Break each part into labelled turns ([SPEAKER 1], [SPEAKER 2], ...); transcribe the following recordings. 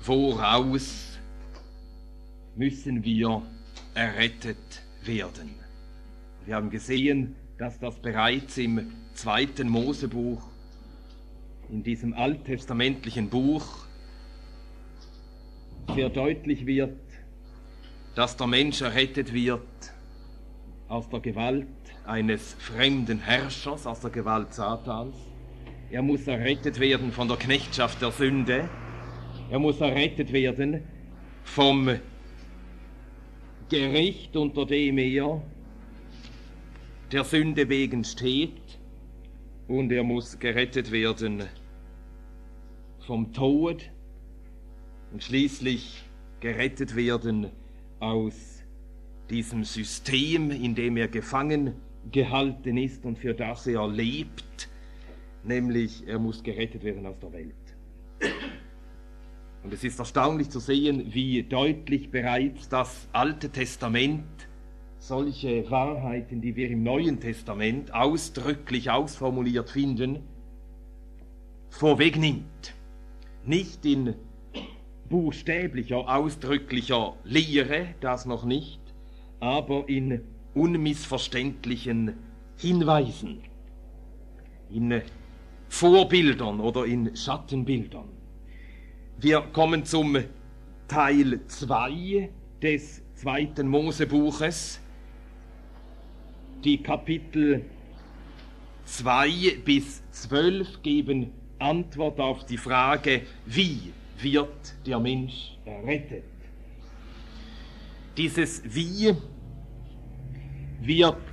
[SPEAKER 1] woraus müssen wir errettet werden? Wir haben gesehen, dass das bereits im 2. Mosebuch, in diesem alttestamentlichen Buch, sehr deutlich wird, dass der Mensch errettet wird aus der Gewalt eines fremden Herrschers, aus der Gewalt Satans. Er muss errettet werden von der Knechtschaft der Sünde. Er muss errettet werden vom Gericht, unter dem er der Sünde wegen steht. Und er muss gerettet werden vom Tod und schließlich gerettet werden aus diesem System, in dem er gefangen gehalten ist und für das er lebt, nämlich er muss gerettet werden aus der Welt. Und es ist erstaunlich zu sehen, wie deutlich bereits das Alte Testament solche Wahrheiten, die wir im Neuen Testament ausdrücklich ausformuliert finden, vorwegnimmt. Nicht in buchstäblicher, ausdrücklicher Lehre, das noch nicht, aber in unmissverständlichen Hinweisen, in Vorbildern oder in Schattenbildern. Wir kommen zum Teil 2 des 2. Mosebuches. Die Kapitel 2 bis 12 geben Antwort auf die Frage, wie wird der Mensch errettet? Dieses Wie wird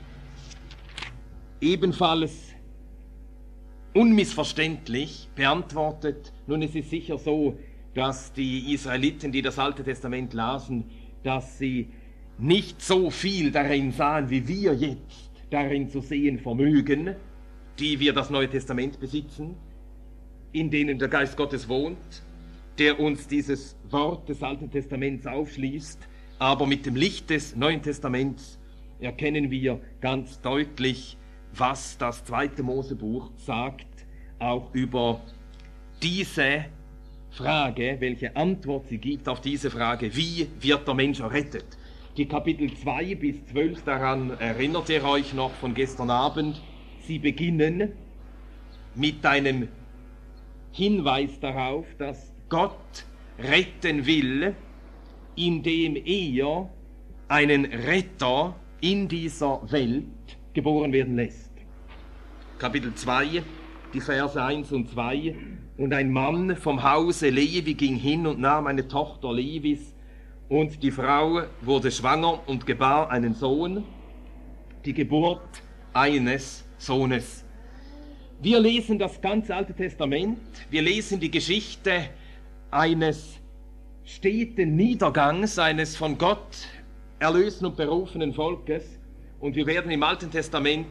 [SPEAKER 1] ebenfalls unmissverständlich beantwortet. Nun, es ist sicher so, dass die Israeliten, die das Alte Testament lasen, dass sie nicht so viel darin sahen, wie wir jetzt darin zu sehen vermögen, die wir das Neue Testament besitzen, in denen der Geist Gottes wohnt, der uns dieses Wort des Alten Testaments aufschließt. Aber mit dem Licht des Neuen Testaments erkennen wir ganz deutlich, was das 2. Mosebuch sagt, auch über diese Frage, welche Antwort sie gibt auf diese Frage, wie wird der Mensch errettet? Die Kapitel 2 bis 12, daran erinnert ihr euch noch von gestern Abend, sie beginnen mit einem Hinweis darauf, dass Gott retten will, indem er einen Retter in dieser Welt geboren werden lässt. Kapitel 2, die Verse 1 und 2. Und ein Mann vom Hause Levi ging hin und nahm eine Tochter Levis, und die Frau wurde schwanger und gebar einen Sohn, die Geburt eines Sohnes. Wir lesen das ganze Alte Testament, wir lesen die Geschichte eines steten Niedergangs, eines von Gott erlösten und berufenen Volkes, und wir werden im Alten Testament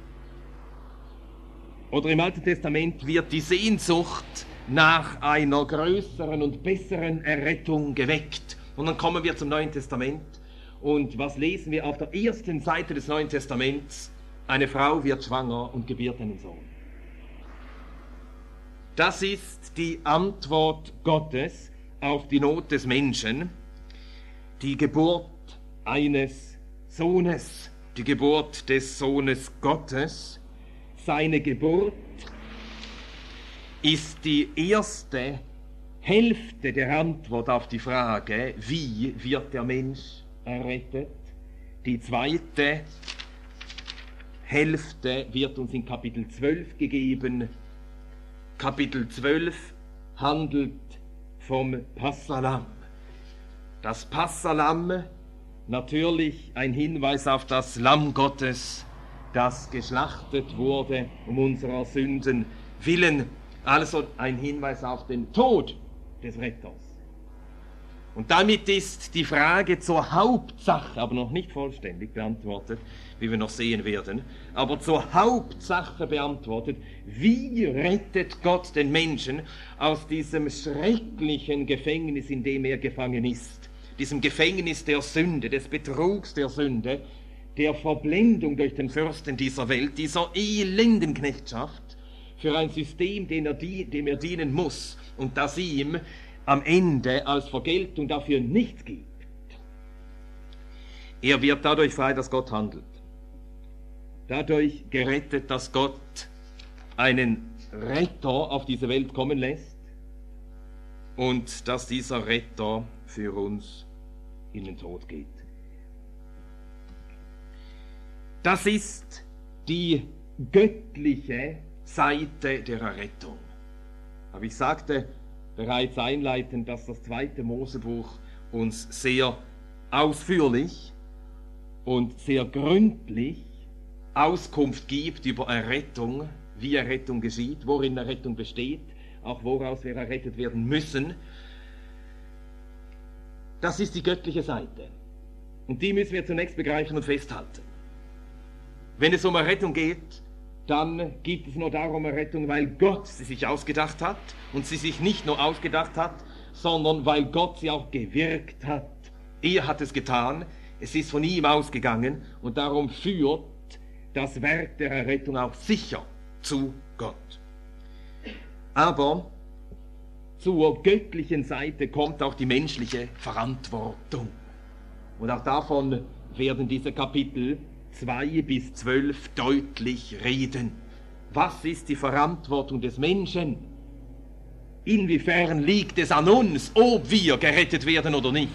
[SPEAKER 1] wird die Sehnsucht nach einer größeren und besseren Errettung geweckt. Und dann kommen wir zum Neuen Testament. Und was lesen wir auf der ersten Seite des Neuen Testaments? Eine Frau wird schwanger und gebiert einen Sohn. Das ist die Antwort Gottes auf die Not des Menschen. Die Geburt eines Sohnes, die Geburt des Sohnes Gottes. Seine Geburt ist die erste Hälfte der Antwort auf die Frage, wie wird der Mensch errettet. Die zweite Hälfte wird uns in Kapitel 12 gegeben. Kapitel 12 handelt vom Passahlamm. Das Passahlamm, natürlich ein Hinweis auf das Lamm Gottes, das geschlachtet wurde um unserer Sünden willen, also ein Hinweis auf den Tod des Retters. Und damit ist die Frage zur Hauptsache, aber noch nicht vollständig beantwortet, wie wir noch sehen werden, aber zur Hauptsache beantwortet, wie rettet Gott den Menschen aus diesem schrecklichen Gefängnis, in dem er gefangen ist, diesem Gefängnis der Sünde, des Betrugs der Sünde, der Verblendung durch den Fürsten dieser Welt, dieser elenden Knechtschaft, für ein System, dem er dienen muss und das ihm am Ende als Vergeltung dafür nichts gibt. Er wird dadurch frei, dass Gott handelt. Dadurch gerettet, dass Gott einen Retter auf diese Welt kommen lässt und dass dieser Retter für uns in den Tod geht. Das ist die göttliche Seite der Errettung. Aber ich sagte bereits einleitend, dass das 2. Mosebuch uns sehr ausführlich und sehr gründlich Auskunft gibt über Errettung, wie Errettung geschieht, worin Errettung besteht, auch woraus wir errettet werden müssen. Das ist die göttliche Seite. Und die müssen wir zunächst begreifen und festhalten. Wenn es um Errettung geht, dann geht es nur darum Errettung, weil Gott sie sich ausgedacht hat und sie sich nicht nur ausgedacht hat, sondern weil Gott sie auch gewirkt hat. Er hat es getan, es ist von ihm ausgegangen und darum führt das Werk der Errettung auch sicher zu Gott. Aber zur göttlichen Seite kommt auch die menschliche Verantwortung. Und auch davon werden diese Kapitel 2 bis 12 deutlich reden. Was ist die Verantwortung des Menschen? Inwiefern liegt es an uns, ob wir gerettet werden oder nicht?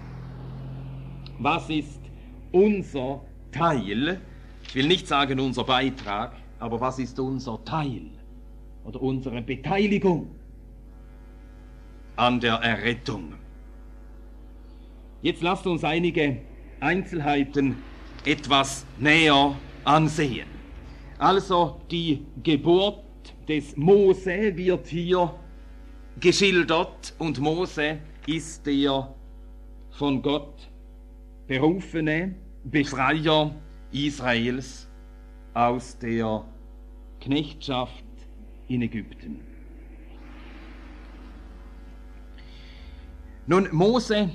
[SPEAKER 1] Was ist unser Teil? Ich will nicht sagen unser Beitrag, aber was ist unser Teil oder unsere Beteiligung an der Errettung? Jetzt lasst uns einige Einzelheiten etwas näher ansehen. Also die Geburt des Mose wird hier geschildert und Mose ist der von Gott berufene Befreier Israels aus der Knechtschaft in Ägypten. Nun, Mose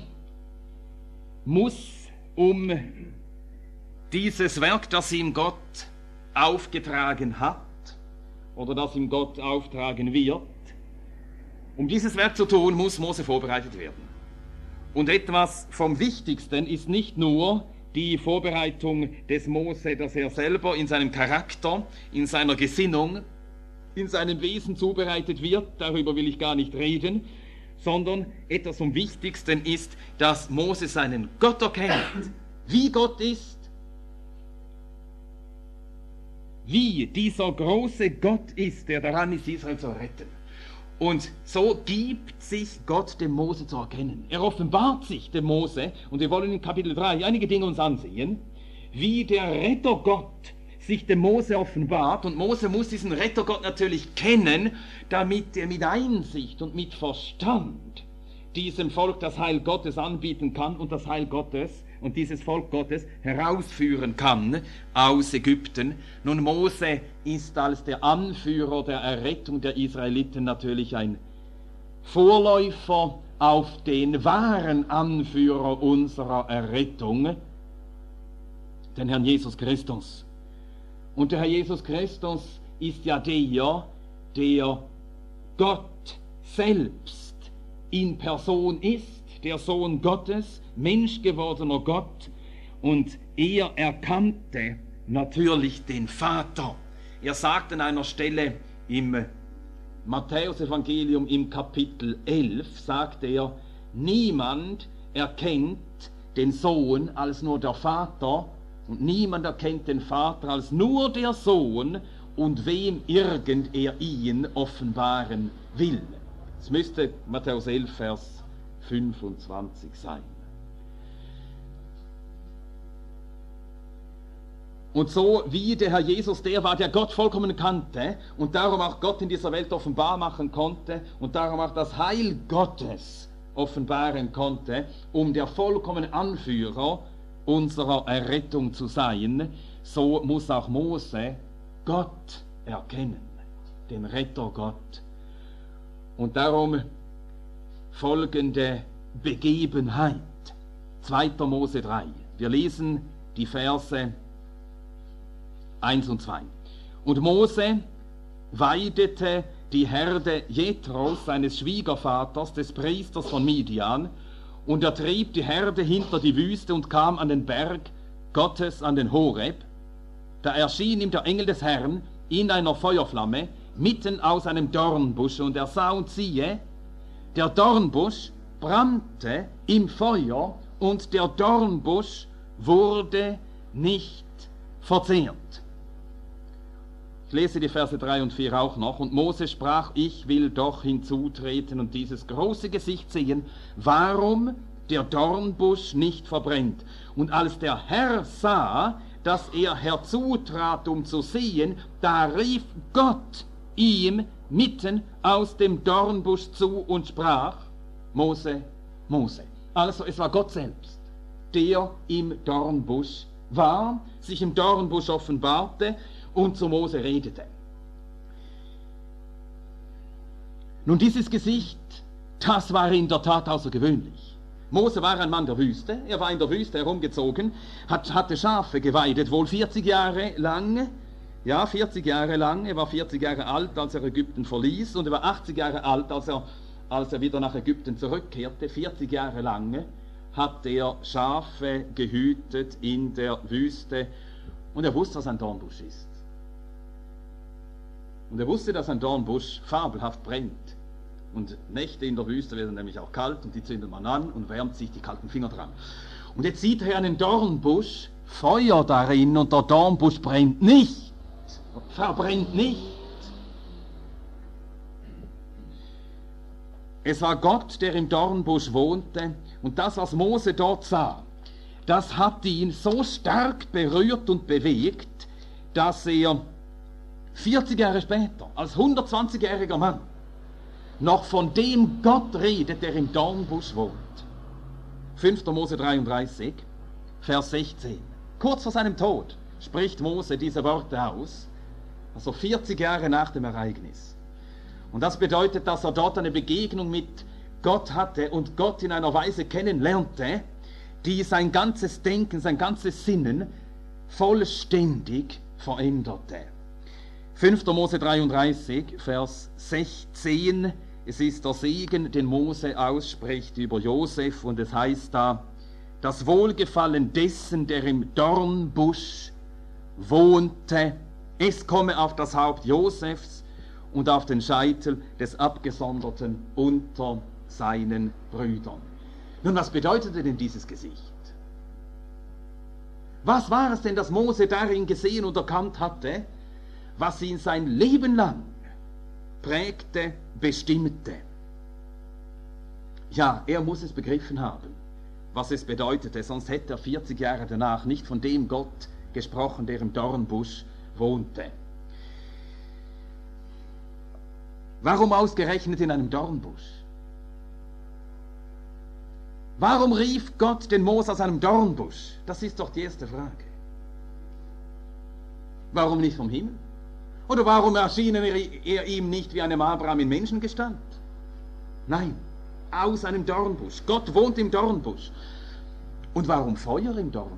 [SPEAKER 1] muss um dieses Werk, das ihm Gott aufgetragen hat, oder das ihm Gott auftragen wird, um dieses Werk zu tun, muss Mose vorbereitet werden. Und etwas vom Wichtigsten ist nicht nur die Vorbereitung des Mose, dass er selber in seinem Charakter, in seiner Gesinnung, in seinem Wesen zubereitet wird, darüber will ich gar nicht reden, sondern etwas vom Wichtigsten ist, dass Mose seinen Gott erkennt, wie Gott ist, wie dieser große Gott ist, der daran ist, Israel zu retten. Und so gibt sich Gott dem Mose zu erkennen. Er offenbart sich dem Mose, und wir wollen in Kapitel 3 einige Dinge uns ansehen, wie der Rettergott sich dem Mose offenbart. Und Mose muss diesen Rettergott natürlich kennen, damit er mit Einsicht und mit Verstand diesem Volk das Heil Gottes anbieten kann und das Heil Gottes und dieses Volk Gottes herausführen kann aus Ägypten. Nun, Mose ist als der Anführer der Errettung der Israeliten natürlich ein Vorläufer auf den wahren Anführer unserer Errettung, den Herrn Jesus Christus. Und der Herr Jesus Christus ist ja der Gott selbst in Person ist, der Sohn Gottes, menschgewordener Gott, und er erkannte natürlich den Vater. Er sagt an einer Stelle im Matthäus-Evangelium im Kapitel 11, sagt er, niemand erkennt den Sohn als nur der Vater und niemand erkennt den Vater als nur der Sohn und wem irgend er ihn offenbaren will. Es müsste Matthäus 11, Vers 25 sein. Und so wie der Herr Jesus der war, der Gott vollkommen kannte und darum auch Gott in dieser Welt offenbar machen konnte und darum auch das Heil Gottes offenbaren konnte, um der vollkommene Anführer unserer Errettung zu sein, so muss auch Mose Gott erkennen, den Rettergott. Und darum folgende Begebenheit, 2. Mose 3. Wir lesen die Verse 1 und 2. Und Mose weidete die Herde Jethros, seines Schwiegervaters, des Priesters von Midian, und er trieb die Herde hinter die Wüste und kam an den Berg Gottes, an den Horeb. Da erschien ihm der Engel des Herrn in einer Feuerflamme, mitten aus einem Dornbusch, und er sah und siehe, der Dornbusch brannte im Feuer, und der Dornbusch wurde nicht verzehrt. Ich lese die Verse 3 und 4 auch noch. Und Mose sprach, ich will doch hinzutreten und dieses große Gesicht sehen, warum der Dornbusch nicht verbrennt. Und als der Herr sah, dass er herzutrat, um zu sehen, da rief Gott ihm mitten aus dem Dornbusch zu und sprach, Mose, Mose. Also es war Gott selbst, der im Dornbusch war, sich im Dornbusch offenbarte und zu Mose redete. Nun, dieses Gesicht, das war in der Tat außergewöhnlich. Mose war ein Mann der Wüste, er war in der Wüste herumgezogen, hatte Schafe geweidet, wohl 40 Jahre lang. Ja, 40 Jahre lang. Er war 40 Jahre alt, als er Ägypten verließ, und er war 80 Jahre alt, als er wieder nach Ägypten zurückkehrte. 40 Jahre lang hat er Schafe gehütet in der Wüste, und er wusste, was ein Dornbusch ist. Und er wusste, dass ein Dornbusch fabelhaft brennt. Und Nächte in der Wüste werden nämlich auch kalt, und die zündet man an und wärmt sich die kalten Finger dran. Und jetzt sieht er einen Dornbusch, Feuer darin, und der Dornbusch brennt nicht, verbrennt nicht. Es war Gott, der im Dornbusch wohnte, und das, was Mose dort sah, das hat ihn so stark berührt und bewegt, dass er 40 Jahre später, als 120-jähriger Mann, noch von dem Gott redet, der im Dornbusch wohnt. 5. Mose 33, Vers 16. Kurz vor seinem Tod spricht Mose diese Worte aus, also 40 Jahre nach dem Ereignis. Und das bedeutet, dass er dort eine Begegnung mit Gott hatte und Gott in einer Weise kennenlernte, die sein ganzes Denken, sein ganzes Sinnen vollständig veränderte. 5. Mose 33, Vers 16, es ist der Segen, den Mose ausspricht über Josef, und es heißt da, das Wohlgefallen dessen, der im Dornbusch wohnte, es komme auf das Haupt Josefs und auf den Scheitel des Abgesonderten unter seinen Brüdern. Nun, was bedeutete denn dieses Gesicht? Was war es denn, das Mose darin gesehen und erkannt hatte, was ihn sein Leben lang prägte, bestimmte? Ja, er muss es begriffen haben, was es bedeutete, sonst hätte er 40 Jahre danach nicht von dem Gott gesprochen, der im Dornbusch wohnte. Warum ausgerechnet in einem Dornbusch? Warum rief Gott den Mose aus einem Dornbusch? Das ist doch die erste Frage. Warum nicht vom Himmel? Oder warum erschien er ihm nicht wie einem Abraham in Menschengestalt? Nein, aus einem Dornbusch. Gott wohnt im Dornbusch. Und warum Feuer im Dornbusch?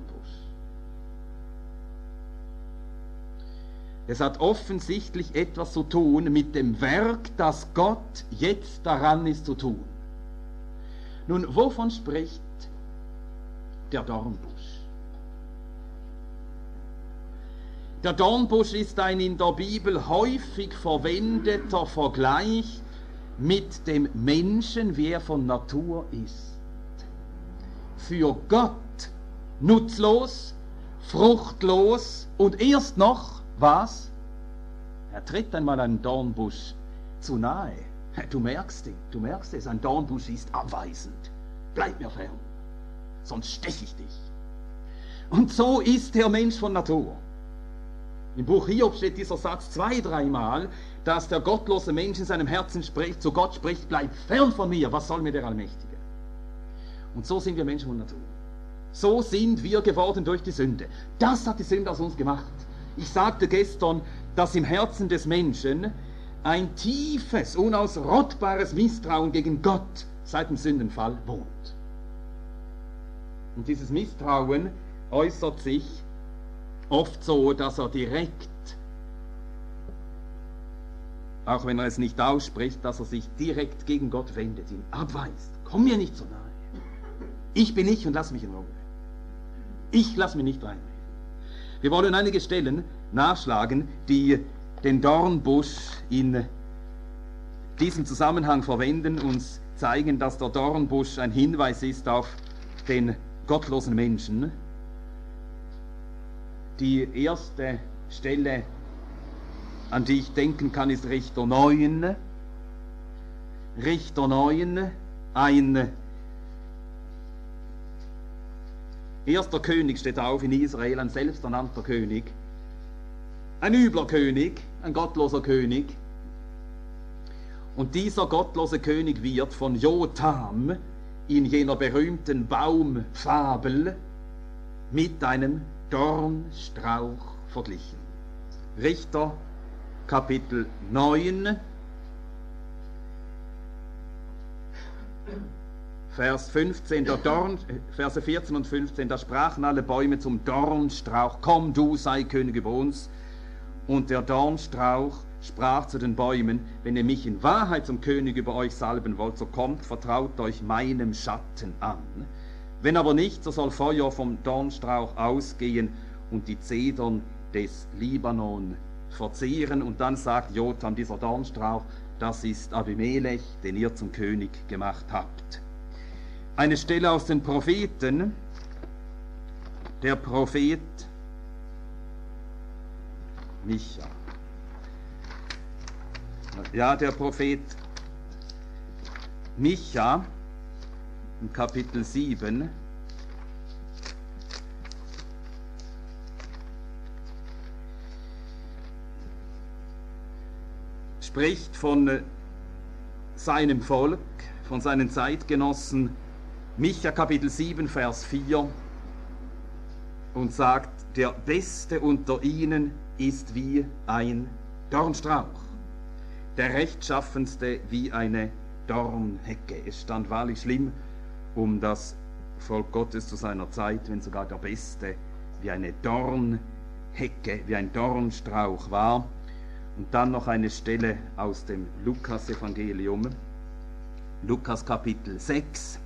[SPEAKER 1] Es hat offensichtlich etwas zu tun mit dem Werk, das Gott jetzt daran ist zu tun. Nun, wovon spricht der Dornbusch? Der Dornbusch ist ein in der Bibel häufig verwendeter Vergleich mit dem Menschen, wie er von Natur ist. Für Gott nutzlos, fruchtlos und erst noch, was? Er tritt einmal einen Dornbusch zu nahe. Du merkst es, ein Dornbusch ist abweisend. Bleib mir fern, sonst steche ich dich. Und so ist der Mensch von Natur. Im Buch Hiob steht dieser Satz 2-3 Mal, dass der gottlose Mensch in seinem Herzen spricht, zu Gott spricht, bleib fern von mir, was soll mir der Allmächtige? Und so sind wir Menschen von Natur. So sind wir geworden durch die Sünde. Das hat die Sünde aus uns gemacht. Ich sagte gestern, dass im Herzen des Menschen ein tiefes, unausrottbares Misstrauen gegen Gott seit dem Sündenfall wohnt. Und dieses Misstrauen äußert sich oft so, dass er direkt auch wenn er es nicht ausspricht, dass er sich direkt gegen Gott wendet, ihn abweist. Komm mir nicht so nahe. Ich bin ich und lass mich in Ruhe. Ich lass mich nicht reinreden. Wir wollen einige Stellen nachschlagen, die den Dornbusch in diesem Zusammenhang verwenden, uns zeigen, dass der Dornbusch ein Hinweis ist auf den gottlosen Menschen. Die erste Stelle, an die ich denken kann, ist Richter 9. Richter 9, ein erster König steht auf in Israel, ein selbsternannter König. Ein übler König, ein gottloser König. Und dieser gottlose König wird von Jotham in jener berühmten Baumfabel mit einem Dornstrauch verglichen. Richter Kapitel 9, Vers 15, Verse 14 und 15, da sprachen alle Bäume zum Dornstrauch, komm du, sei König über uns. Und der Dornstrauch sprach zu den Bäumen, wenn ihr mich in Wahrheit zum König über euch salben wollt, so kommt, vertraut euch meinem Schatten an. Wenn aber nicht, so soll Feuer vom Dornstrauch ausgehen und die Zedern des Libanon verzehren. Und dann sagt Jotham, dieser Dornstrauch, das ist Abimelech, den ihr zum König gemacht habt. Eine Stelle aus den Propheten, der Prophet Micha. Ja, der Prophet Micha, in Kapitel 7, spricht von seinem Volk, von seinen Zeitgenossen. Micha Kapitel 7, Vers 4 und sagt, der Beste unter ihnen ist wie ein Dornstrauch, der Rechtschaffenste wie eine Dornhecke. Es stand wahrlich schlimm um das Volk Gottes zu seiner Zeit, wenn sogar der Beste wie eine Dornhecke, wie ein Dornstrauch war. Und dann noch eine Stelle aus dem Lukas-Evangelium, Lukas Kapitel 6.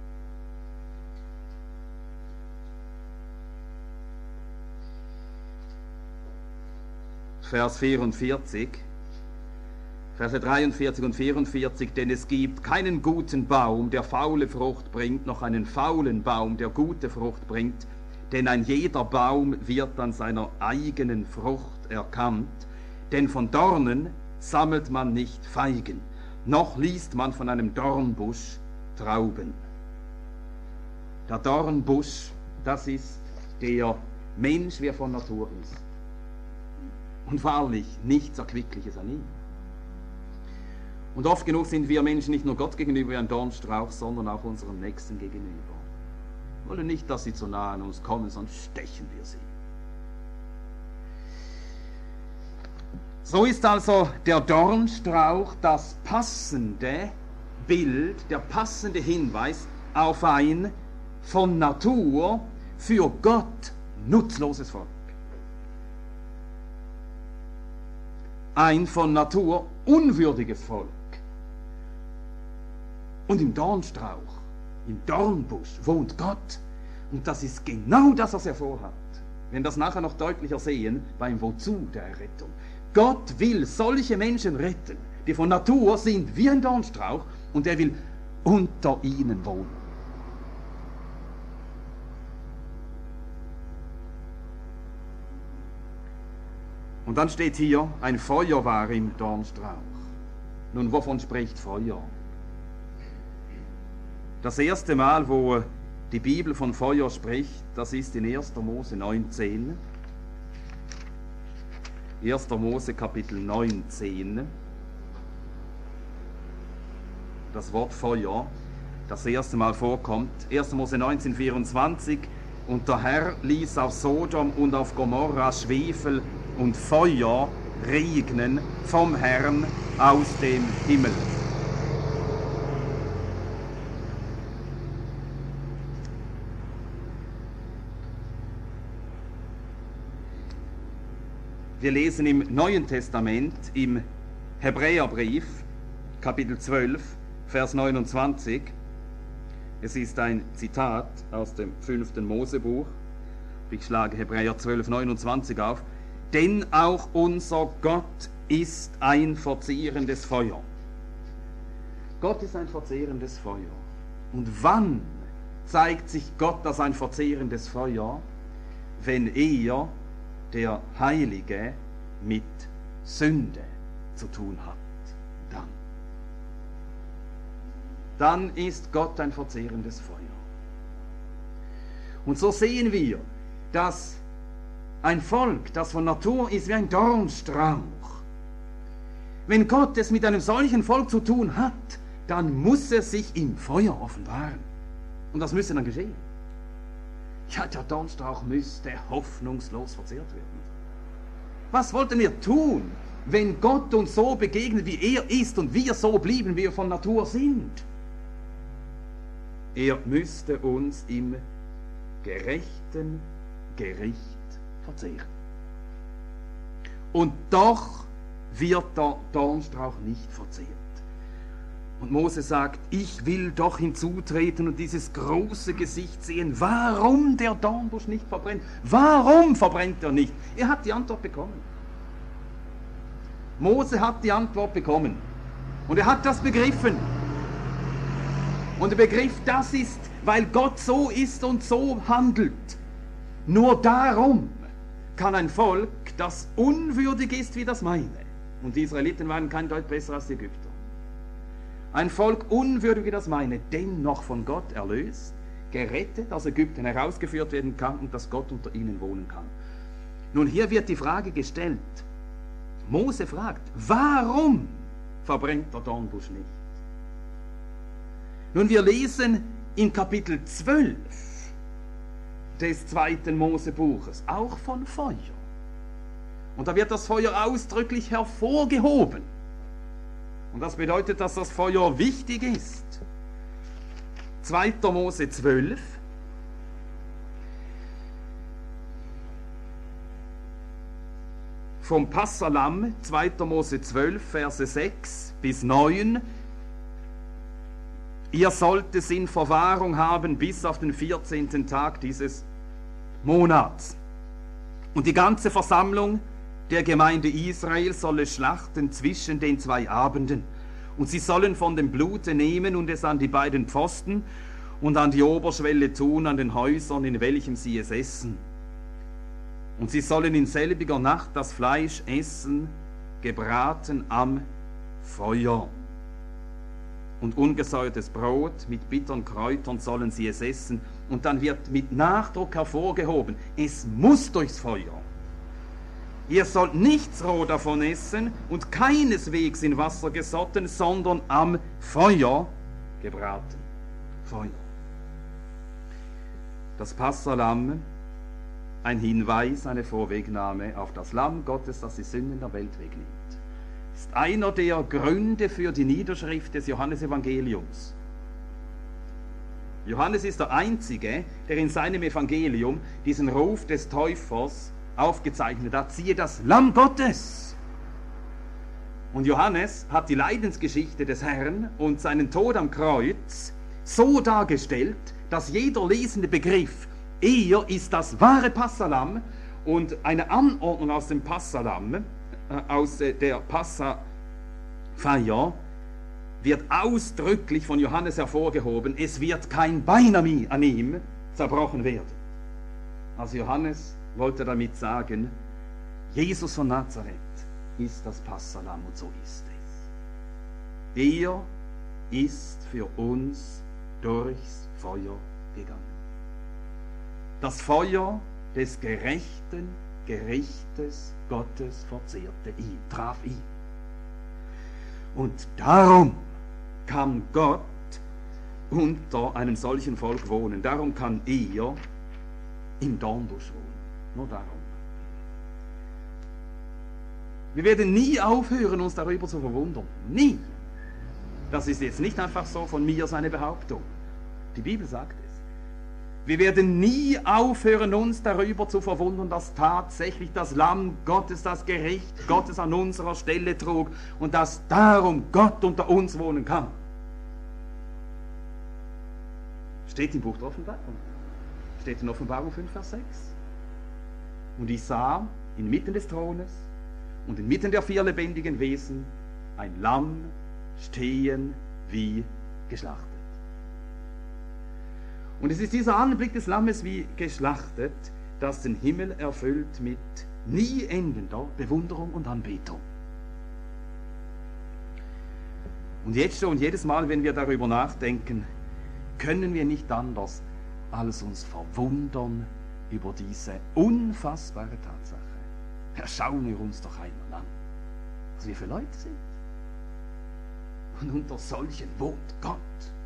[SPEAKER 1] Vers 44, Verse 43 und 44, denn es gibt keinen guten Baum, der faule Frucht bringt, noch einen faulen Baum, der gute Frucht bringt, denn ein jeder Baum wird an seiner eigenen Frucht erkannt, denn von Dornen sammelt man nicht Feigen, noch liest man von einem Dornbusch Trauben. Der Dornbusch, das ist der Mensch, wie er von Natur ist. Und wahrlich nichts Erquickliches an ihm. Und oft genug sind wir Menschen nicht nur Gott gegenüber wie ein Dornstrauch, sondern auch unserem Nächsten gegenüber. Wir wollen nicht, dass sie zu nah an uns kommen, sonst stechen wir sie. So ist also der Dornstrauch das passende Bild, der passende Hinweis auf ein von Natur für Gott nutzloses Volk. Ein von Natur unwürdiges Volk. Und im Dornstrauch, im Dornbusch wohnt Gott. Und das ist genau das, was er vorhat. Wir werden das nachher noch deutlicher sehen beim Wozu der Errettung. Gott will solche Menschen retten, die von Natur sind wie ein Dornstrauch, und er will unter ihnen wohnen. Und dann steht hier, ein Feuer war im Dornstrauch. Nun, wovon spricht Feuer? Das erste Mal, wo die Bibel von Feuer spricht, das ist in 1. Mose 19. 1. Mose Kapitel 19. Das Wort Feuer, das erste Mal vorkommt. 1. Mose 19, 24. Und der Herr ließ auf Sodom und auf Gomorra Schwefel und Feuer regnen vom Herrn aus dem Himmel. Wir lesen im Neuen Testament, im
[SPEAKER 2] Hebräerbrief, Kapitel 12, Vers 29. Es ist ein Zitat aus dem 5. Mosebuch. Ich schlage Hebräer 12, 29 auf. Denn auch unser Gott ist ein verzehrendes Feuer. Gott ist ein verzehrendes Feuer. Und wann zeigt sich Gott als ein verzehrendes Feuer? Wenn er, der Heilige, mit Sünde zu tun hat. Dann ist Gott ein verzehrendes Feuer. Und so sehen wir, dass ein Volk, das von Natur ist wie ein Dornstrauch, wenn Gott es mit einem solchen Volk zu tun hat, dann muss er sich im Feuer offenbaren. Und das müsste dann geschehen. Ja, der Dornstrauch müsste hoffnungslos verzehrt werden. Was wollten wir tun, wenn Gott uns so begegnet, wie er ist und wir so blieben, wie wir von Natur sind? Er müsste uns im gerechten Gericht verzehren. Und doch wird der Dornstrauch nicht verzehrt. Und Mose sagt, ich will doch hinzutreten und dieses große Gesicht sehen. Warum der Dornbusch nicht verbrennt? Warum verbrennt er nicht? Er hat die Antwort bekommen. Mose hat die Antwort bekommen. Und er hat das begriffen. Und er begriff, das ist, weil Gott so ist und so handelt. Nur darum kann ein Volk, das unwürdig ist wie das meine, und die Israeliten waren kein Deut besser als die Ägypter, ein Volk unwürdig wie das meine, dennoch von Gott erlöst, gerettet, aus Ägypten herausgeführt werden kann und dass Gott unter ihnen wohnen kann. Nun, hier wird die Frage gestellt. Mose fragt, warum verbrennt der Dornbusch nicht? Nun, wir lesen in Kapitel 12 des 2. Mosebuches auch von Feuer. Und da wird das Feuer ausdrücklich hervorgehoben. Und das bedeutet, dass das Feuer wichtig ist. 2. Mose 12. Vom Passalam, 2. Mose 12, Verse 6 bis 9. Ihr sollt es in Verwahrung haben bis auf den 14. Tag dieses Monats. Und die ganze Versammlung der Gemeinde Israel soll es schlachten zwischen den 2 Abenden. Und sie sollen von dem Blute nehmen und es an die beiden Pfosten und an die Oberschwelle tun, an den Häusern, in welchem sie es essen. Und sie sollen in selbiger Nacht das Fleisch essen, gebraten am Feuer. Und ungesäuertes Brot mit bitteren Kräutern sollen sie es essen. Und dann wird mit Nachdruck hervorgehoben, es muss durchs Feuer. Ihr sollt nichts roh davon essen und keineswegs in Wasser gesotten, sondern am Feuer gebraten. Feuer. Das Passahlamm, ein Hinweis, eine Vorwegnahme auf das Lamm Gottes, das die Sünden der Welt wegnimmt, ist einer der Gründe für die Niederschrift des Johannesevangeliums. Johannes ist der Einzige, der in seinem Evangelium diesen Ruf des Täufers aufgezeichnet hat. Siehe das Lamm Gottes! Und Johannes hat die Leidensgeschichte des Herrn und seinen Tod am Kreuz so dargestellt, dass jeder Lesende begriff, er ist das wahre Passahlamm, und eine Anordnung aus dem Passahlamm, aus der Passafeier, wird ausdrücklich von Johannes hervorgehoben, es wird kein Bein an ihm zerbrochen werden. Also Johannes wollte damit sagen, Jesus von Nazareth ist das Passahlamm, und so ist es. Er ist für uns durchs Feuer gegangen. Das Feuer des gerechten Gerichtes Gottes verzehrte ihn, traf ihn. Und darum kann Gott unter einem solchen Volk wohnen. Darum kann er im Dornbusch wohnen. Nur darum. Wir werden nie aufhören, uns darüber zu verwundern. Nie. Das ist jetzt nicht einfach so von mir seine Behauptung. Die Bibel sagt es. Wir werden nie aufhören, uns darüber zu verwundern, dass tatsächlich das Lamm Gottes das Gericht Gottes an unserer Stelle trug und dass darum Gott unter uns wohnen kann. Steht im Buch der Offenbarung. Steht in Offenbarung 5, Vers 6. Und ich sah inmitten des Thrones und inmitten der 4 lebendigen Wesen ein Lamm stehen wie geschlachtet. Und es ist dieser Anblick des Lammes wie geschlachtet, das den Himmel erfüllt mit nie endender Bewunderung und Anbetung. Und jetzt schon, jedes Mal, wenn wir darüber nachdenken, können wir nicht anders als uns verwundern über diese unfassbare Tatsache. Ja, schauen wir uns doch einmal an, was wir für Leute sind. Und unter solchen wohnt Gott.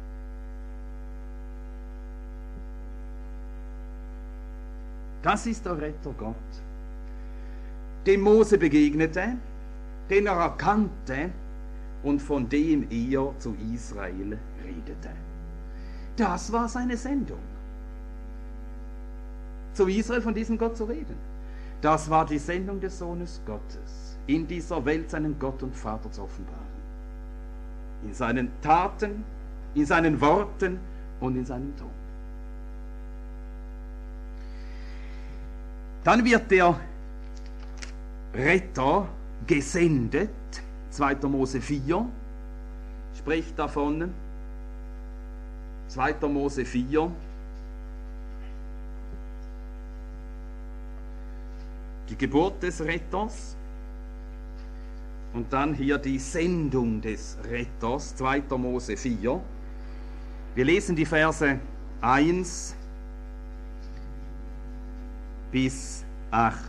[SPEAKER 2] Das ist der Retter Gott, dem Mose begegnete, den er erkannte und von dem er zu Israel redete. Das war seine Sendung. Zu Israel von diesem Gott zu reden. Das war die Sendung des Sohnes Gottes, in dieser Welt seinen Gott und Vater zu offenbaren. In seinen Taten, in seinen Worten und in seinem Tod. Dann wird der Retter gesendet, 2. Mose 4 spricht davon, 2. Mose 4, die Geburt des Retters und dann hier die Sendung des Retters, 2. Mose 4. Wir lesen die Verse 1 bis 8.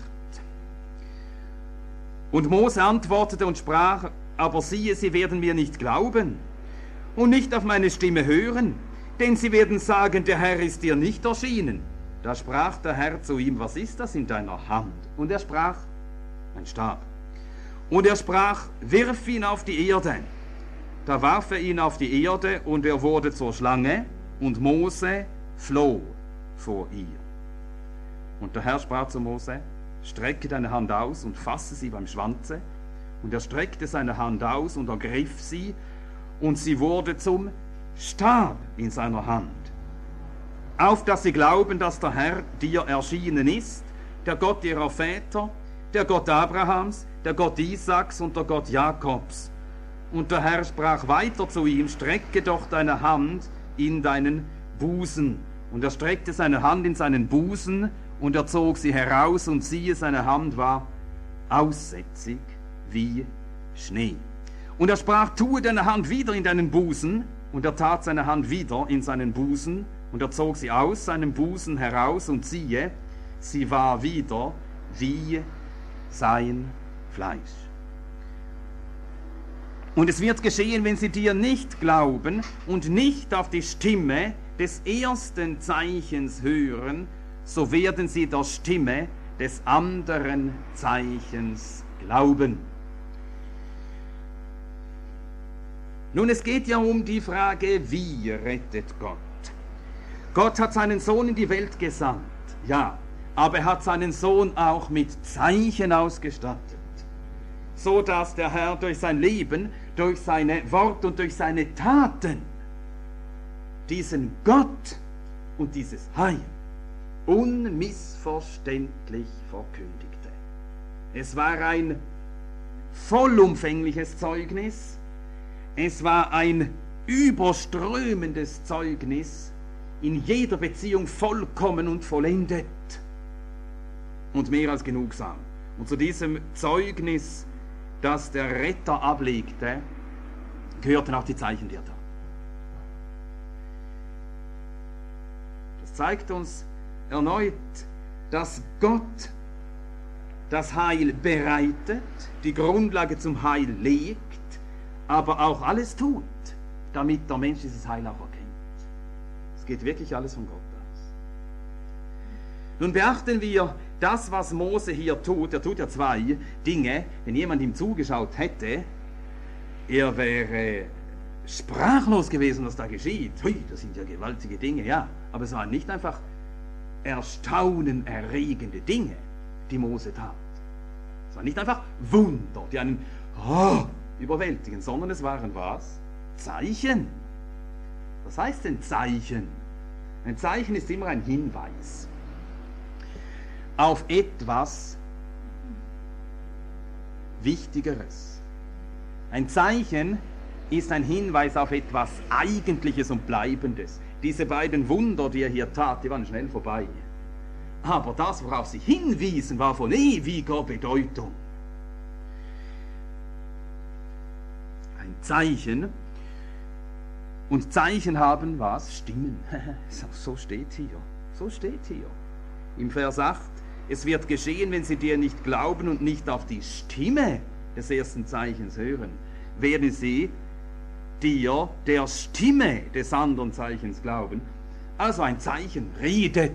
[SPEAKER 2] Und Mose antwortete und sprach, aber siehe, sie werden mir nicht glauben und nicht auf meine Stimme hören, denn sie werden sagen, der Herr ist dir nicht erschienen. Da sprach der Herr zu ihm, was ist das in deiner Hand? Und er sprach, ein Stab. Und er sprach, wirf ihn auf die Erde. Da warf er ihn auf die Erde und er wurde zur Schlange und Mose floh vor ihr. Und der Herr sprach zu Mose, strecke deine Hand aus und fasse sie beim Schwanze. Und er streckte seine Hand aus und ergriff sie, und sie wurde zum Stab in seiner Hand. Auf dass sie glauben, dass der Herr dir erschienen ist, der Gott ihrer Väter, der Gott Abrahams, der Gott Isaaks und der Gott Jakobs. Und der Herr sprach weiter zu ihm, strecke doch deine Hand in deinen Busen. Und er streckte seine Hand in seinen Busen, und er zog sie heraus, und siehe, seine Hand war aussätzig wie Schnee. Und er sprach, tue deine Hand wieder in deinen Busen, und er tat seine Hand wieder in seinen Busen, und er zog sie aus seinem Busen heraus, und siehe, sie war wieder wie sein Fleisch. Und es wird geschehen, wenn sie dir nicht glauben und nicht auf die Stimme des ersten Zeichens hören, so werden sie der Stimme des anderen Zeichens glauben. Nun, es geht ja um die Frage, wie rettet Gott? Gott hat seinen Sohn in die Welt gesandt, ja, aber er hat seinen Sohn auch mit Zeichen ausgestattet, so dass der Herr durch sein Leben, durch seine Worte und durch seine Taten diesen Gott und dieses Heil unmissverständlich verkündigte. Es war ein vollumfängliches Zeugnis, es war ein überströmendes Zeugnis, in jeder Beziehung vollkommen und vollendet und mehr als genugsam. Und zu diesem Zeugnis, das der Retter ablegte, gehörten auch die Zeichen, die er tat. Das zeigt uns erneut, dass Gott das Heil bereitet, die Grundlage zum Heil legt, aber auch alles tut, damit der Mensch dieses Heil auch erkennt. Es geht wirklich alles von Gott aus. Nun beachten wir das, was Mose hier tut. Er tut ja zwei Dinge. Wenn jemand ihm zugeschaut hätte, er wäre sprachlos gewesen, was da geschieht. Hui, das sind ja gewaltige Dinge, ja. Aber es waren nicht einfach erstaunenerregende Dinge, die Mose tat. Es waren nicht einfach Wunder, die einen überwältigen, sondern es waren was? Zeichen. Was heißt denn Zeichen? Ein Zeichen ist immer ein Hinweis auf etwas Wichtigeres. Ein Zeichen ist ein Hinweis auf etwas Eigentliches und Bleibendes. Diese beiden Wunder, die er hier tat, die waren schnell vorbei. Aber das, worauf sie hinwiesen, war von ewiger Bedeutung. Ein Zeichen. Und Zeichen haben was? Stimmen. So steht hier. So steht hier. Im Vers 8. Es wird geschehen, wenn sie dir nicht glauben und nicht auf die Stimme des ersten Zeichens hören, werden sie dir der Stimme des anderen Zeichens glauben. Also ein Zeichen redet.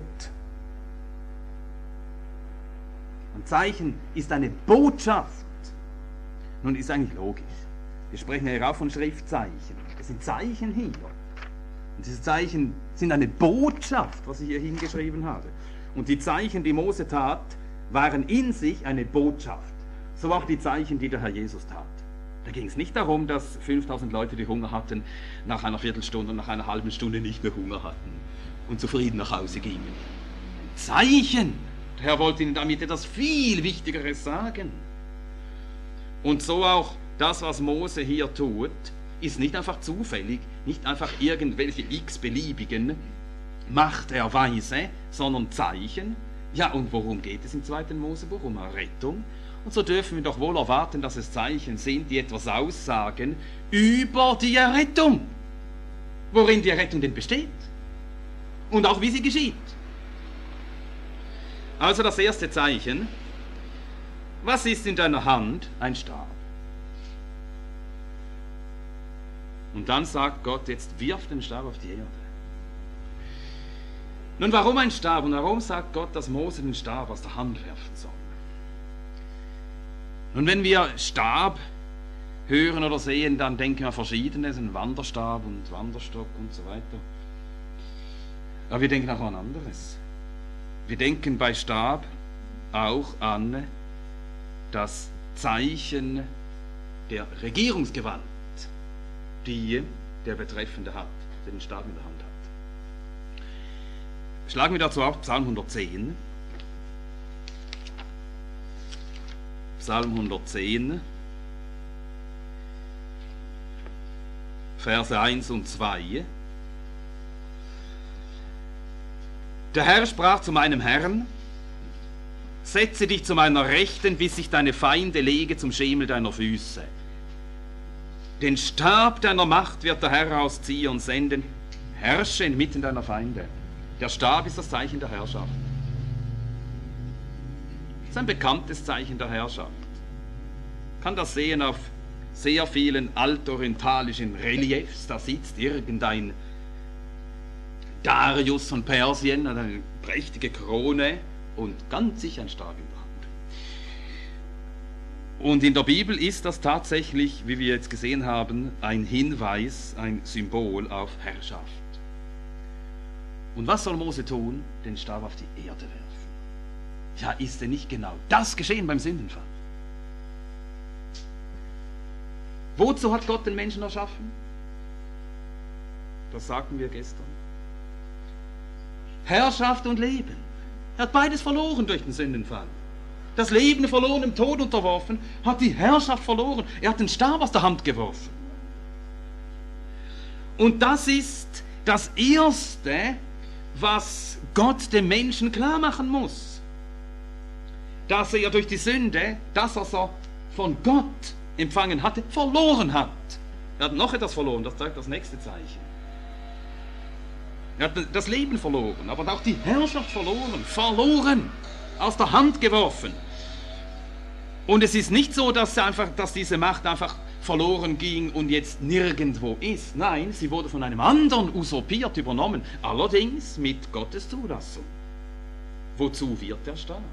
[SPEAKER 2] Ein Zeichen ist eine Botschaft. Nun ist eigentlich logisch. Wir sprechen ja auch von Schriftzeichen. Das sind Zeichen hier. Und diese Zeichen sind eine Botschaft, was ich hier hingeschrieben habe. Und die Zeichen, die Mose tat, waren in sich eine Botschaft. So auch die Zeichen, die der Herr Jesus tat. Da ging es nicht darum, dass 5000 Leute, die Hunger hatten, nach einer Viertelstunde und nach einer halben Stunde nicht mehr Hunger hatten und zufrieden nach Hause gingen. Zeichen! Der Herr wollte ihnen damit etwas viel Wichtigeres sagen. Und so auch das, was Mose hier tut, ist nicht einfach zufällig, nicht einfach irgendwelche x-beliebigen Machterweise, sondern Zeichen. Ja, und worum geht es im 2. Mosebuch? Um Errettung. Und so dürfen wir doch wohl erwarten, dass es Zeichen sind, die etwas aussagen über die Errettung. Worin die Errettung denn besteht. Und auch wie sie geschieht. Also das erste Zeichen. Was ist in deiner Hand? Ein Stab. Und dann sagt Gott, jetzt wirf den Stab auf die Erde. Nun, warum ein Stab? Und warum sagt Gott, dass Mose den Stab aus der Hand werfen soll? Nun, wenn wir Stab hören oder sehen, dann denken wir Verschiedenes, ein Wanderstab und Wanderstock und so weiter. Aber wir denken auch an anderes. Wir denken bei Stab auch an das Zeichen der Regierungsgewalt, die der Betreffende hat, der den Stab in der Hand hat. Schlagen wir dazu auf Psalm 110. Psalm 110, Verse 1 und 2. Der Herr sprach zu meinem Herrn: Setze dich zu meiner Rechten, bis ich deine Feinde lege zum Schemel deiner Füße. Den Stab deiner Macht wird der Herr aus Zion senden. Herrsche inmitten deiner Feinde. Der Stab ist das Zeichen der Herrschaft. Das ist ein bekanntes Zeichen der Herrschaft. Man kann das sehen auf sehr vielen altorientalischen Reliefs. Da sitzt irgendein Darius von Persien, eine prächtige Krone und ganz sicher ein Stab in der Hand. Und in der Bibel ist das tatsächlich, wie wir jetzt gesehen haben, ein Hinweis, ein Symbol auf Herrschaft. Und was soll Mose tun? Den Stab auf die Erde werfen. Ja, ist denn nicht genau das geschehen beim Sündenfall? Wozu hat Gott den Menschen erschaffen? Das sagten wir gestern. Herrschaft und Leben. Er hat beides verloren durch den Sündenfall. Das Leben verloren, im Tod unterworfen, hat die Herrschaft verloren. Er hat den Stab aus der Hand geworfen. Und das ist das Erste, was Gott dem Menschen klar machen muss. Dass er durch die Sünde, das, was er von Gott empfangen hatte, verloren hat. Er hat noch etwas verloren, das zeigt das nächste Zeichen. Er hat das Leben verloren, aber auch die Herrschaft verloren, aus der Hand geworfen. Und es ist nicht so, dass diese Macht einfach verloren ging und jetzt nirgendwo ist. Nein, sie wurde von einem anderen usurpiert, übernommen, allerdings mit Gottes Zulassung. Wozu wird der Stab?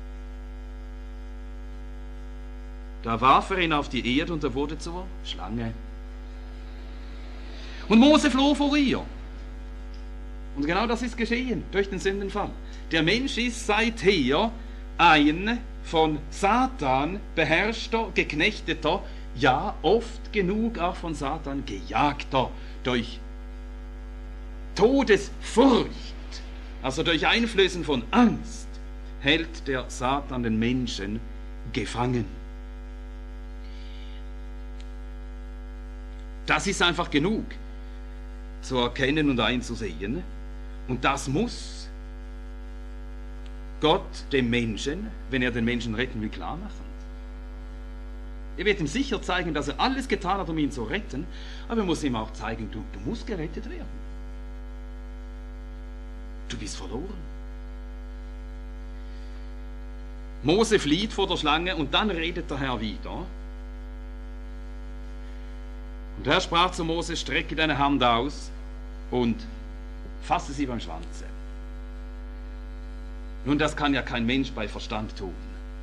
[SPEAKER 2] Da warf er ihn auf die Erde und er wurde zur Schlange. Und Mose floh vor ihr. Und genau das ist geschehen durch den Sündenfall. Der Mensch ist seither ein von Satan beherrschter, geknechteter, ja oft genug auch von Satan gejagter, durch Todesfurcht, also durch Einflößen von Angst, hält der Satan den Menschen gefangen. Das ist einfach genug zu erkennen und einzusehen. Und das muss Gott dem Menschen, wenn er den Menschen retten will, klar machen. Er wird ihm sicher zeigen, dass er alles getan hat, um ihn zu retten, aber er muss ihm auch zeigen, du musst gerettet werden. Du bist verloren. Mose flieht vor der Schlange und dann redet der Herr wieder. Und der Herr sprach zu Mose, strecke deine Hand aus und fasse sie beim Schwanze. Nun, das kann ja kein Mensch bei Verstand tun.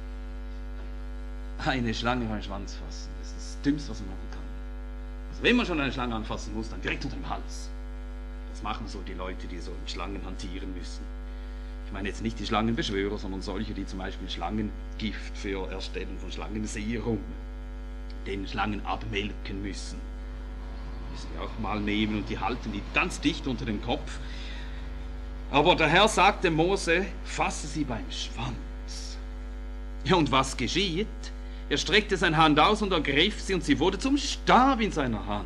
[SPEAKER 2] Eine Schlange beim Schwanz fassen, das ist das Dümmste, was man machen kann. Also wenn man schon eine Schlange anfassen muss, dann direkt unter dem Hals. Das machen so die Leute, die so mit Schlangen hantieren müssen. Ich meine jetzt nicht die Schlangenbeschwörer, sondern solche, die zum Beispiel Schlangengift für Erstellen von Schlangenserum den Schlangen abmelken müssen. Müssen die auch mal nehmen und die halten die ganz dicht unter den Kopf. Aber der Herr sagte Mose, fasse sie beim Schwanz. Ja, und was geschieht? Er streckte seine Hand aus und ergriff sie und sie wurde zum Stab in seiner Hand.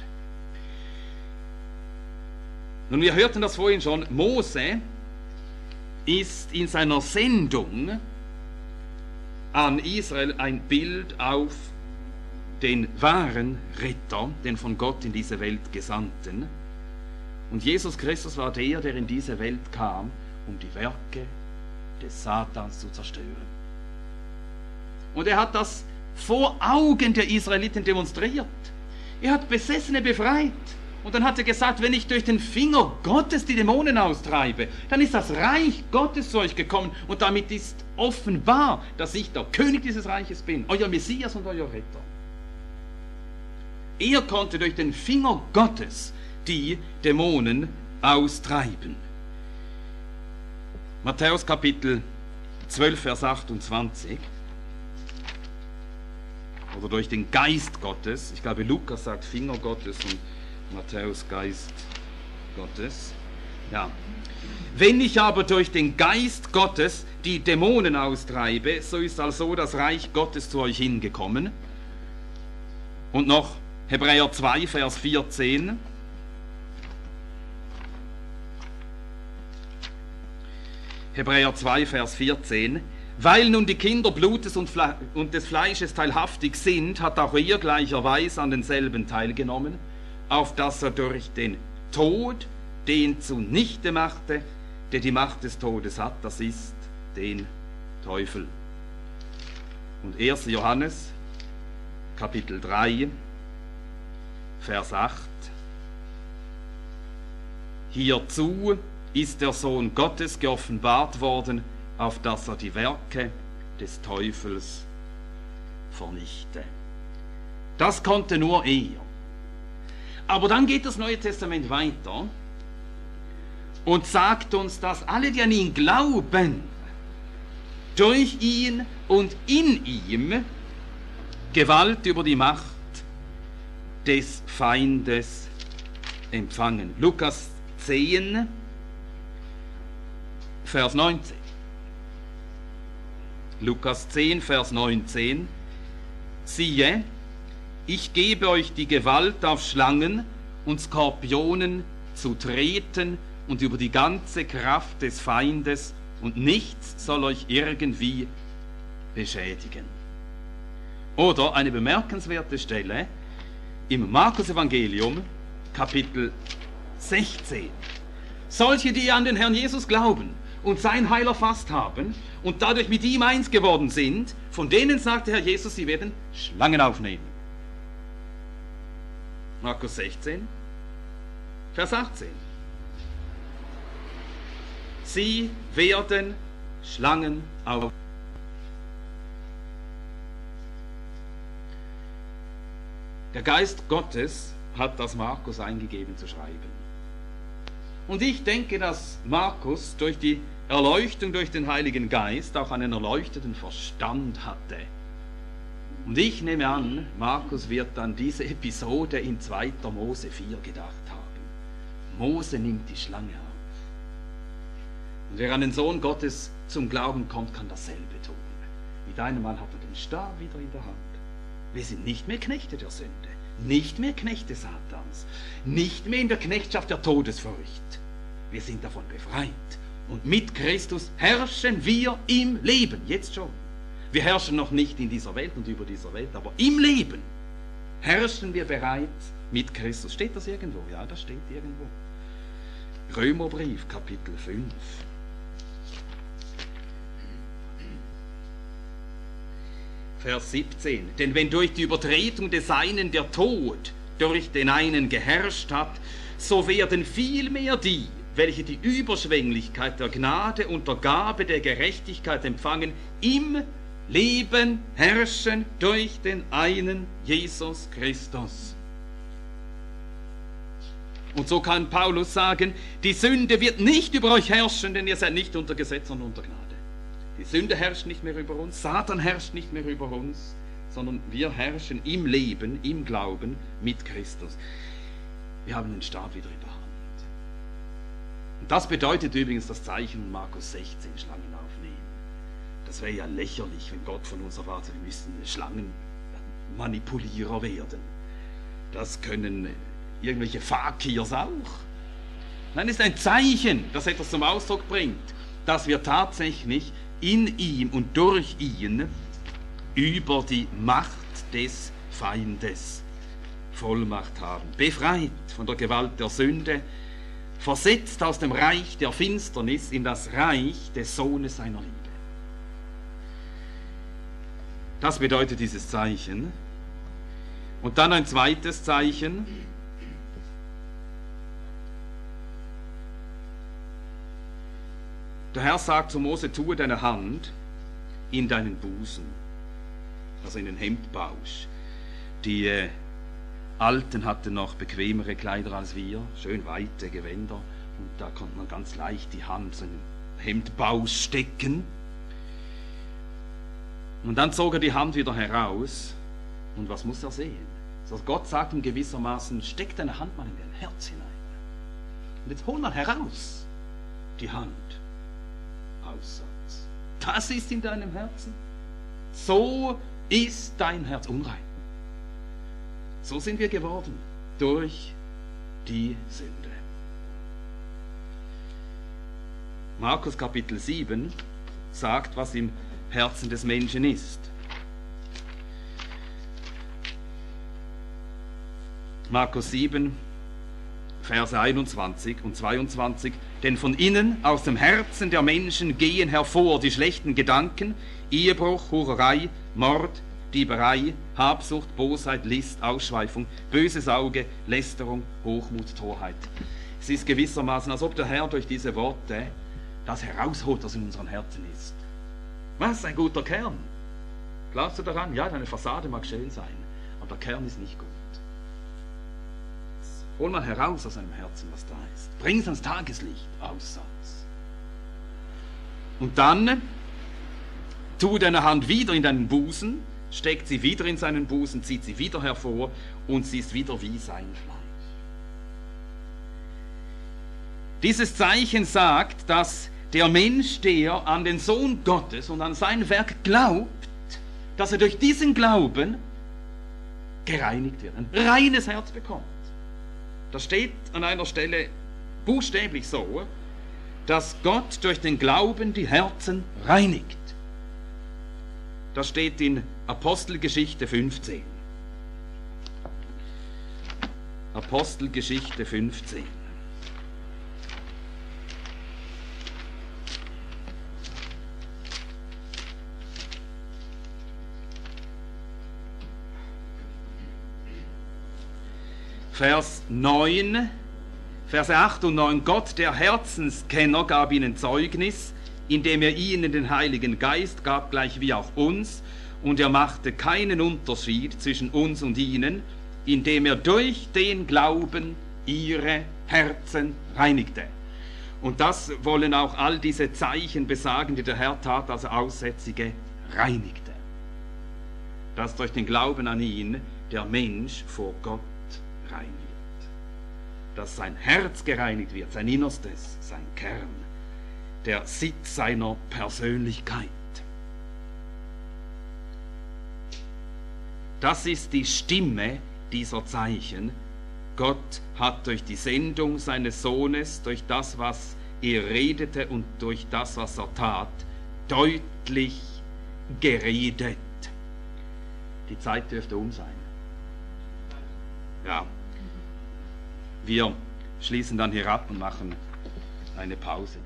[SPEAKER 2] Nun, wir hörten das vorhin schon, Mose ist in seiner Sendung an Israel ein Bild auf den wahren Retter, den von Gott in diese Welt Gesandten. Und Jesus Christus war der in diese Welt kam, um die Werke des Satans zu zerstören. Und er hat das vor Augen der Israeliten demonstriert. Er hat Besessene befreit. Und dann hat er gesagt, wenn ich durch den Finger Gottes die Dämonen austreibe, dann ist das Reich Gottes zu euch gekommen. Und damit ist offenbar, dass ich der König dieses Reiches bin, euer Messias und euer Retter. Er konnte durch den Finger Gottes die Dämonen austreiben. Matthäus Kapitel 12, Vers 28. Oder durch den Geist Gottes. Ich glaube, Lukas sagt Finger Gottes und Matthäus Geist Gottes. Ja. Wenn ich aber durch den Geist Gottes die Dämonen austreibe, so ist also das Reich Gottes zu euch hingekommen. Und noch Hebräer 2, Vers 14. Hebräer 2, Vers 14. Weil nun die Kinder Blutes und des Fleisches teilhaftig sind, hat auch er gleicherweise an denselben teilgenommen, auf dass er durch den Tod den zunichte machte, der die Macht des Todes hat, das ist den Teufel. Und 1. Johannes, Kapitel 3, Vers 8. Hierzu ist der Sohn Gottes geoffenbart worden, auf dass er die Werke des Teufels vernichte. Das konnte nur er. Aber dann geht das Neue Testament weiter und sagt uns, dass alle, die an ihn glauben, durch ihn und in ihm Gewalt über die Macht des Feindes empfangen. Lukas 10, Vers 19. Lukas 10, Vers 19. Siehe, ich gebe euch die Gewalt auf Schlangen und Skorpionen zu treten und über die ganze Kraft des Feindes, und nichts soll euch irgendwie beschädigen. Oder eine bemerkenswerte Stelle im Markus-Evangelium, Kapitel 16. Solche, die an den Herrn Jesus glauben und sein Heil erfasst haben und dadurch mit ihm eins geworden sind, von denen sagte Herr Jesus, sie werden Schlangen aufnehmen. Markus 16, Vers 18. Sie werden Schlangen aufnehmen. Der Geist Gottes hat das Markus eingegeben zu schreiben. Und ich denke, dass Markus durch die Erleuchtung durch den Heiligen Geist auch einen erleuchteten Verstand hatte. Und ich nehme an, Markus wird an diese Episode in 2. Mose 4 gedacht haben. Mose nimmt die Schlange auf. Und wer an den Sohn Gottes zum Glauben kommt, kann dasselbe tun. Mit einem Mal hat er den Stab wieder in der Hand. Wir sind nicht mehr Knechte der Sünde, nicht mehr Knechte Satans, nicht mehr in der Knechtschaft der Todesfurcht. Wir sind davon befreit. Und mit Christus herrschen wir im Leben, jetzt schon. Wir herrschen noch nicht in dieser Welt und über dieser Welt, aber im Leben herrschen wir bereits mit Christus. Steht das irgendwo? Ja, das steht irgendwo. Römerbrief, Kapitel 5. Vers 17. Denn wenn durch die Übertretung des einen der Tod durch den einen geherrscht hat, so werden vielmehr die, welche die Überschwänglichkeit der Gnade und der Gabe der Gerechtigkeit empfangen, im Leben herrschen durch den einen Jesus Christus. Und so kann Paulus sagen, die Sünde wird nicht über euch herrschen, denn ihr seid nicht unter Gesetz, sondern unter Gnade. Die Sünde herrscht nicht mehr über uns, Satan herrscht nicht mehr über uns, sondern wir herrschen im Leben, im Glauben mit Christus. Wir haben den Stab wieder in der Hand. Und das bedeutet übrigens das Zeichen in Markus 16, Schlangen aufnehmen. Das wäre ja lächerlich, wenn Gott von uns erwartet, wir müssen Schlangenmanipulierer werden. Das können irgendwelche Fakirs auch. Nein, es ist ein Zeichen, das etwas zum Ausdruck bringt, dass wir tatsächlich in ihm und durch ihn über die Macht des Feindes Vollmacht haben. Befreit von der Gewalt der Sünde, versetzt aus dem Reich der Finsternis in das Reich des Sohnes seiner Liebe. Das bedeutet dieses Zeichen. Und dann ein zweites Zeichen. Der Herr sagt zu Mose, tue deine Hand in deinen Busen, also in den Hemdbausch. Die Alten hatten noch bequemere Kleider als wir, schön weite Gewänder, und da konnte man ganz leicht die Hand so in den Hemdbausch stecken. Und dann zog er die Hand wieder heraus, und was muss er sehen? Also Gott sagt ihm gewissermaßen, steck deine Hand mal in dein Herz hinein. Und jetzt hol mal heraus die Hand. Aussatz. Das ist in deinem Herzen. So ist dein Herz unrein. So sind wir geworden durch die Sünde. Markus Kapitel 7 sagt, was im Herzen des Menschen ist. Markus 7, Verse 21 und 22. Denn von innen, aus dem Herzen der Menschen, gehen hervor die schlechten Gedanken, Ehebruch, Hurerei, Mord, Dieberei, Habsucht, Bosheit, List, Ausschweifung, böses Auge, Lästerung, Hochmut, Torheit. Es ist gewissermaßen, als ob der Herr durch diese Worte das herausholt, was in unseren Herzen ist. Was, ein guter Kern? Glaubst du daran? Ja, deine Fassade mag schön sein, aber der Kern ist nicht gut. Hol mal heraus aus deinem Herzen, was da ist. Bring es ans Tageslicht, Aussatz. Und dann tu deine Hand wieder in deinen Busen, steckt sie wieder in seinen Busen, zieht sie wieder hervor und sie ist wieder wie sein Fleisch. Dieses Zeichen sagt, dass der Mensch, der an den Sohn Gottes und an sein Werk glaubt, dass er durch diesen Glauben gereinigt wird, ein reines Herz bekommt. Da steht an einer Stelle buchstäblich so, dass Gott durch den Glauben die Herzen reinigt. Das steht in Apostelgeschichte 15. Apostelgeschichte 15. Vers 9, Verse 8 und 9. Gott, der Herzenskenner, gab ihnen Zeugnis, indem er ihnen den Heiligen Geist gab, gleich wie auch uns, und er machte keinen Unterschied zwischen uns und ihnen, indem er durch den Glauben ihre Herzen reinigte. Und das wollen auch all diese Zeichen besagen, die der Herr tat, als er Aussätzige reinigte. Dass durch den Glauben an ihn der Mensch vor Gott rein wird. Dass sein Herz gereinigt wird, sein Innerstes, sein Kern, der Sitz seiner Persönlichkeit. Das ist die Stimme dieser Zeichen. Gott hat durch die Sendung seines Sohnes, durch das, was er redete und durch das, was er tat, deutlich geredet. Die Zeit dürfte um sein. Ja. Wir schließen dann hier ab und machen eine Pause.